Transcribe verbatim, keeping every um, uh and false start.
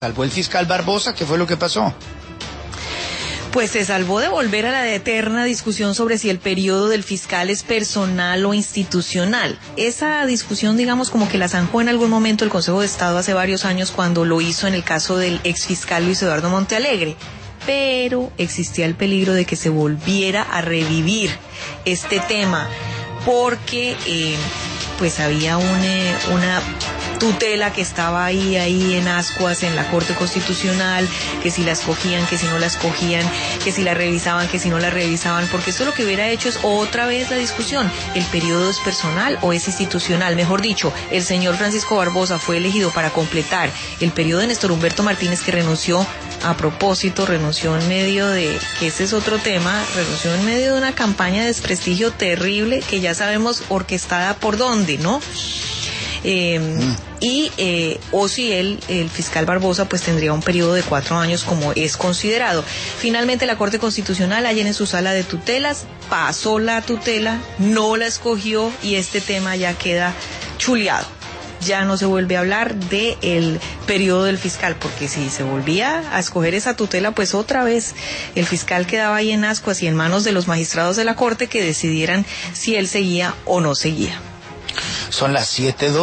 ¿Salvó el fiscal Barbosa? ¿Qué fue lo que pasó? Pues se salvó de volver a la eterna discusión sobre si el periodo del fiscal es personal o institucional. Esa discusión, digamos, como que la zanjó en algún momento el Consejo de Estado hace varios años cuando lo hizo en el caso del exfiscal Luis Eduardo Montealegre. Pero existía el peligro de que se volviera a revivir este tema porque eh, pues había un, eh, una tutela que estaba ahí, ahí en ascuas en la Corte Constitucional, que si la escogían, que si no la escogían, que si la revisaban, que si no la revisaban, porque esto lo que hubiera hecho es otra vez la discusión, ¿el periodo es personal o es institucional? Mejor dicho, el señor Francisco Barbosa fue elegido para completar el periodo de Néstor Humberto Martínez, que renunció a propósito, renunció en medio de, que ese es otro tema, renunció en medio de una campaña de desprestigio terrible que ya sabemos orquestada por dónde, ¿no? Eh, mm. Y eh, o si él, el fiscal Barbosa, pues tendría un periodo de cuatro años como es considerado. Finalmente la Corte Constitucional, ayer en su sala de tutelas, pasó la tutela, no la escogió y este tema ya queda chuleado. Ya no se vuelve a hablar del periodo del fiscal, porque si se volvía a escoger esa tutela, pues otra vez el fiscal quedaba ahí en ascuas y en manos de los magistrados de la Corte que decidieran si él seguía o no seguía. Son las siete dos.